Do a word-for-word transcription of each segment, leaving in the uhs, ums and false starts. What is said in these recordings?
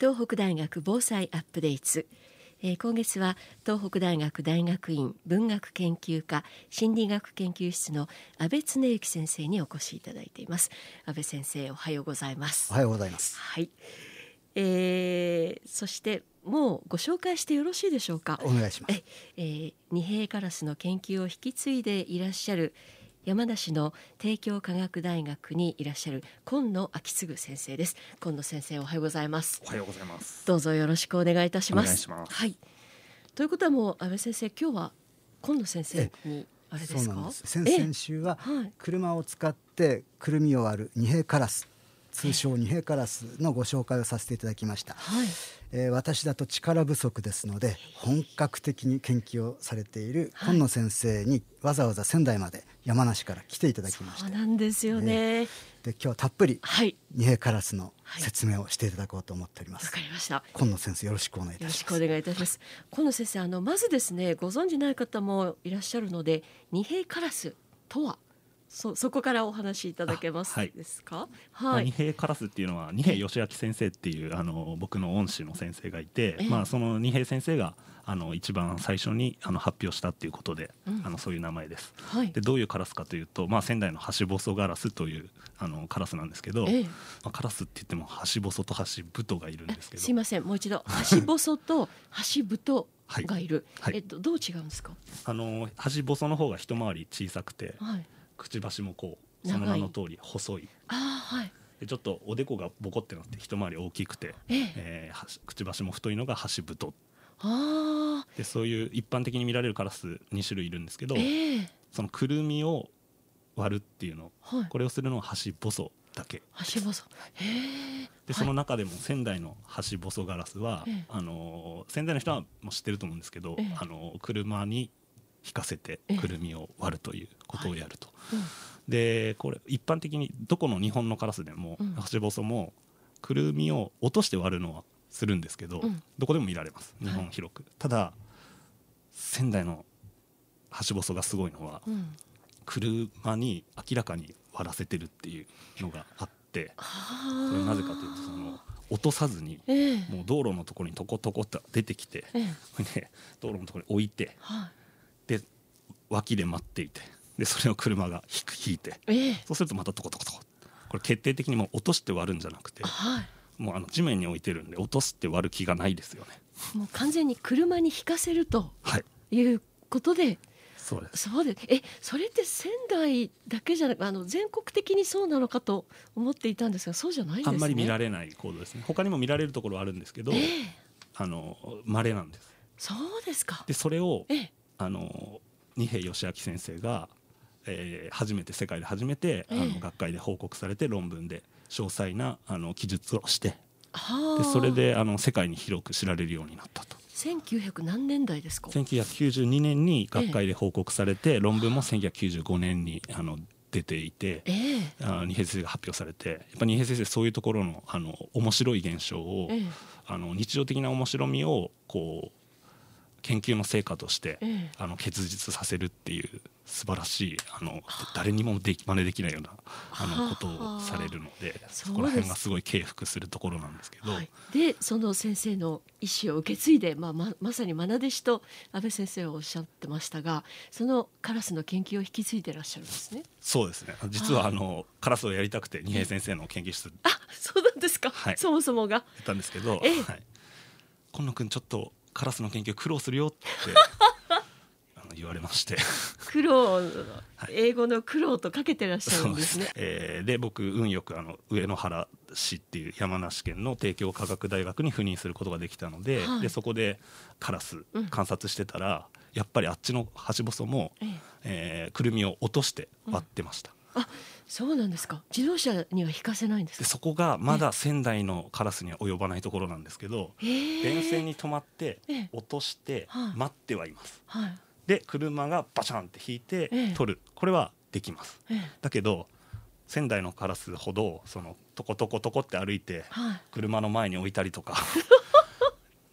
東北大学防災アップデート、えー、今月は東北大学大学院文学研究科心理学研究室の安倍恒之先生にお越しいただいています。安倍先生、おはようございます。 おはようございます。 はい、えー、そしてもうご紹介してよろしいでしょうか。 お願いします。 ええー、二平カラスの研究を引き継いでいらっしゃる山梨の帝京科学大学にいらっしゃる今野昭次先生です。今野先生、おはようございます。 おはようございます。 どうぞよろしくお願いいたします。 お願いします。 はい。ということはもう安倍先生、今日は今野先生にあれですか。 そうなんです。先々週は車を使ってくるみを割る二平カラス、通称二平カラスのご紹介をさせていただきました。 はい。 えー、私だと力不足ですので本格的に研究をされている今野先生にわざわざ仙台まで山梨から来ていただきました。 そうなんですよね。 で、今日はたっぷりはい二平カラスの説明をしていただこうと思っております。 わかりました。 今野先生、よろしくお願いいたします。 よろしくお願いいたします。今野先生、あのまずですね、ご存じない方もいらっしゃるので、二平カラスとはそ, そこからお話しいただけますですか。 はい、二平カラスっていうのは二平義明先生っていうあの僕の恩師の先生がいて、まあ、その二平先生があの一番最初にあの発表したっていうことで、うん、あのそういう名前です。はい、でどういうカラスかというと、まあ、仙台のハシボソガラスというあのカラスなんですけど、ええ、まあ、カラスって言ってもハシボソとハシブトがいるんですけど、 すいません、もう一度ハシボソとハシブトがいる、はいはい、えっと、どう違うんですか。 あのハシボソの方が一回り小さくて、はい、くちばしもこうその名の通り細い。 あ、はい、 でちょっとおでこがボコってなって一回り大きくて、えええー、くちばしも太いのがハシブト。 あでそういう一般的に見られるカラスに種類いるんですけど、 えー、 そのくるみを割るっていうの、 はい、 これをするのはハシボソだけ。 ハシボソ、へー。 でその中でも仙台のハシボソガラスは、えー、あの仙台の人はもう知ってると思うんですけど、えー、あの車に引かせてくるみを割るということをやると、えーはい、うん、でこれ一般的にどこの日本のカラスでも、うん、ハシボソもくるみを落として割るのはするんですけど、うん、どこでも見られます、日本広く、はい、ただ仙台のハシボソがすごいのは、うん、車に明らかに割らせてるっていうのがあって、それなぜかというと、その落とさずに、えー、もう道路のところにトコトコと出てきて、えーこれね、道路のところに置いて、はい、で脇で待っていて、でそれを車が引く引いて、えー、そうするとまたトコトコトコ、これ決定的にもう落として割るんじゃなくて、はい、もうあの地面に置いてるんで落とすって割る気がないですよね。 もう完全に車に引かせるということで、はい、 そうです。 そうです。え、それって仙台だけじゃなく、あの全国的にそうなのかと思っていたんですが、そうじゃないんですね。 あんまり見られない行動ですね。他にも見られるところはあるんですけど、えー、あの稀なんです。 そうですか。 でそれを、えー、あの二平義明先生が、えー、初めて世界で初めて、えー、あの学会で報告されて論文で詳細なあの記述をして、でそれであの世界に広く知られるようになったと。 せんきゅうひゃく何年代ですか。 せんきゅうひゃくきゅうじゅうにねんに学会で報告されて、えー、論文もせんきゅうひゃくきゅうじゅうごねんにあの出ていて、えー、あ二平先生が発表されて、やっぱ二平先生そういうところのあの面白い現象を、えー、あの日常的な面白みをこう研究の成果として、ええ、あの結実させるっていう素晴らしい、あの誰にもでき真似できないようなあのことをされるので、そこら辺がすごい敬服するところなんですけど、はい、 でその先生の意思を受け継いで、まあ、ま, まさに愛弟子と安倍先生はおっしゃってましたが、そのカラスの研究を引き継いでいらっしゃるんですね。 そうですね、実はあのカラスをやりたくて二平先生の研究室、 あ、そうなんですか、はい、そもそもがやったんですけど、ええ、はい、今野くんちょっとカラスの研究苦労するよってあの言われまして苦労、はい、英語の苦労とかけてらっしゃるんですね。 そうですね、えー、で僕運よくあの上野原市っていう山梨県の帝京科学大学に赴任することができたので、はい、でそこでカラス観察してたら、うん、やっぱりあっちのハシボソも、えええー、くるみを落として割ってました、 うん、あ、そうなんですか。自動車には引かせないんですか。 でそこがまだ仙台のカラスには及ばないところなんですけど、電線に止まって落として待ってはいます、はいはい、で車がバシャンって引いて取る、これはできます、だけど仙台のカラスほどそのトコトコトコって歩いて車の前に置いたりとか、はい、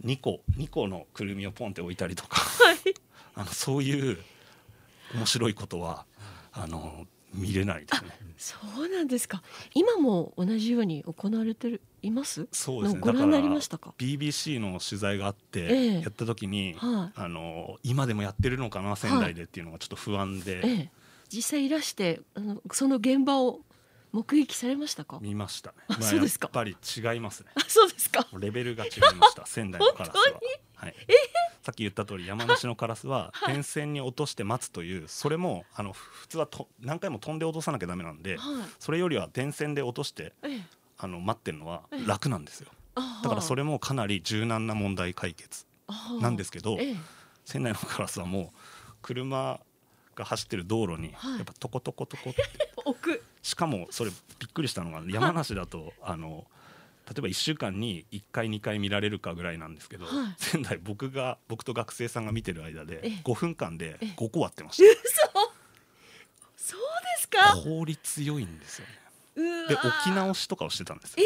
にこにこのくるみをポンって置いたりとか、はい、あのそういう面白いことはあの見れないですね。 そうなんですか。今も同じように行われてるいます？ そうですね。 ご覧になりましたか？ ビービーシー の取材があっええてやった時に、 はいあの今でもやってるのかな仙台でっていうのがちょっと不安で、 ええ、実際いらしてあのその現場を目撃されましたか？ 見ましたね。 あそうですか。 やっぱり違いますね。 あ、そうですか。 レベルが違いました仙台のカラスは。 本当にはい、さっき言った通り山梨のカラスは電線に落として待つという、それもあの普通はと何回も飛んで落とさなきゃダメなんで、 はい、 それよりは電線で落としてええ、 あの待ってるのは楽なんですよ。 あだからそれもかなり柔軟な問題解決なんですけど、 ええ、 仙台のカラスはもう車が走ってる道路にはいやっぱトコトコトコって置く。 しかもそれびっくりしたのが山梨だとあの例えばいっしゅうかんにいっかいにかい見られるかぐらいなんですけど、 はい仙台僕が僕と学生さんが見てる間でええごふんかんでええごこ割ってました。 嘘。そうですか。 効率良いんですよね。 うわで置き直しとかをしてたんですよ。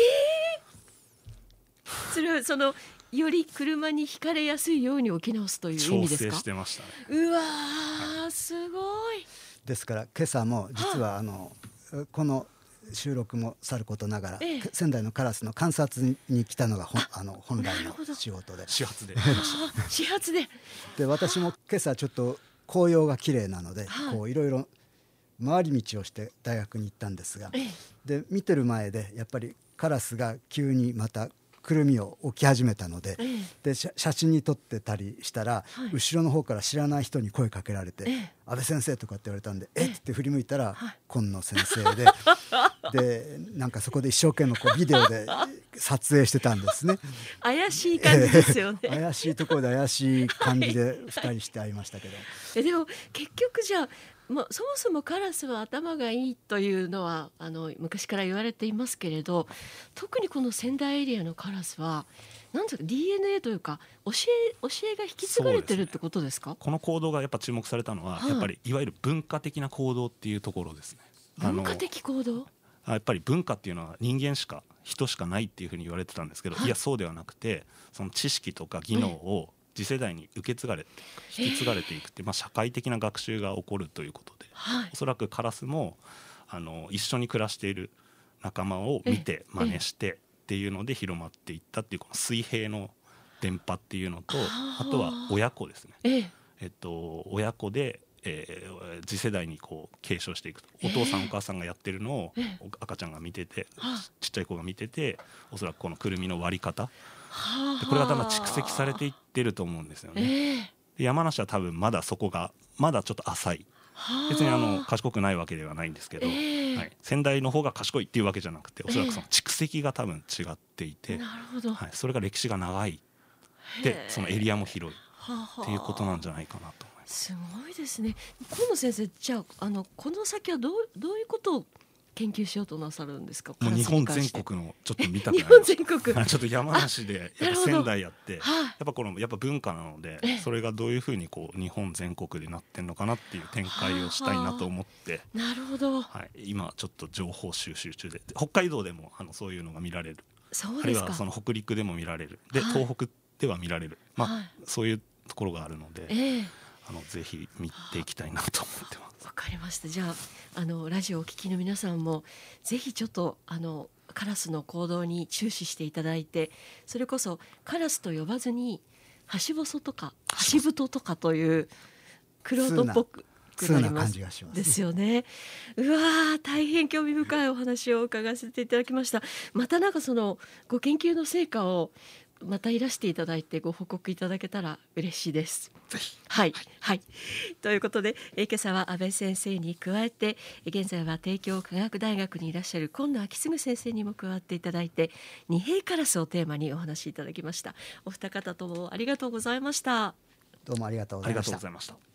それはそのより車にひかれやすいように置き直すという意調味ですか？ 整してましたね。 うわー、すごい。 ですから今朝も実はあのこの収録もさることながら、 ええ、 仙台のカラスの観察に来たのがほんあの本来のなるほど仕事で始発であ始発で。 で私も今朝ちょっと紅葉が綺麗なので、 はいこういろいろ回り道をして大学に行ったんですが、 ええ、 で見てる前でやっぱりカラスが急にまたくるみを置き始めたので、 ええ、 で写写真に撮ってたりしたら、 はい後ろの方から知らない人に声かけられて「 ええ安倍先生」とかって言われたんで「 えええっ?」って振り向いたら、 はい今野先生ででなんかそこで一生懸命こうビデオで撮影してたんですね。 怪しい感じですよね。 ええ怪しいところで怪しい感じでふたりして会いましたけど、 えでも結局じゃあ、まあ、そもそもカラスは頭がいいというのはあの昔から言われていますけれど、特にこの仙台エリアのカラスはなんですか ディーエヌエー というか教え教えが引き継がれてるってことですか？ この行動がやっぱ注目されたのは、 はいやっぱりいわゆる文化的な行動っていうところですね。あの文化的行動。 あやっぱり文化っていうのは人間しか人しかないっていうふうに言われてたんですけど、 はいいやそうではなくてその知識とか技能を次世代に受け継がれていく引き継がれていくって、まあ、社会的な学習が起こるということで、 はいおそらくカラスもあの一緒に暮らしている仲間を見て真似してっていうので広まっていったっていうこの水平の伝播っていうのと、 あーあとは親子ですね。 えええっと、親子で、えー次世代にこう継承していくと、 えーお父さんお母さんがやってるのをえーお赤ちゃんが見てて、 はあちっちゃい子が見てて、おそらくこのくるみの割り方はあでこれがだんだん蓄積されていってると思うんですよね。 ええで山梨は多分まだそこがまだちょっと浅い、 はあ別にあの賢くないわけではないんですけど、 ええはい、仙台の方が賢いっていうわけじゃなくて、おそらくその蓄積が多分違っていて、 なるほど、 はい、それが歴史が長いでそのエリアも広いっていうことなんじゃないかなと思います。 すごいですね。河野先生、じゃあ、あのこの先はどうどういうことを研究しようとなさるんですか？ もう日本全カラスに関して国のちょっと見たくな日本りまし全国た。ちょっと山梨でやっぱなるほど仙台やって、 はいやっぱこのやっぱ文化なのでええ、 それがどういうふうにこう日本全国でなってんのかなっていう展開をしたいなと思って、 なるほど、 はい、今ちょっと情報収集中で、北海道でもあのそういうのが見られる、あるいそうですか。 はその北陸でも見られる、ではい東北では見られる、まあはいそういうところがあるので、 ええあのぜひ見ていきたいなと思ってます。 わかりました。じゃあ、あのラジオをお聞きの皆さんもぜひちょっとあのカラスの行動に注視していただいて、それこそカラスと呼ばずにハシボソとかハシブトとかというクロートっぽく通な感なりますじがしますですよね。うわー、大変興味深いお話を伺わせていただきました。またなんかそのご研究の成果をまたいらしていただいてご報告いただけたら嬉しいです。 ぜひはい、はい、ということで、え今朝は安倍先生に加えて、現在は帝京科学大学にいらっしゃる今野昭嗣先生にも加わっていただいて、二平カラスをテーマにお話しいただきました。お二方ともありがとうございました。 どうもありがとうごありがざいました。 とうございました。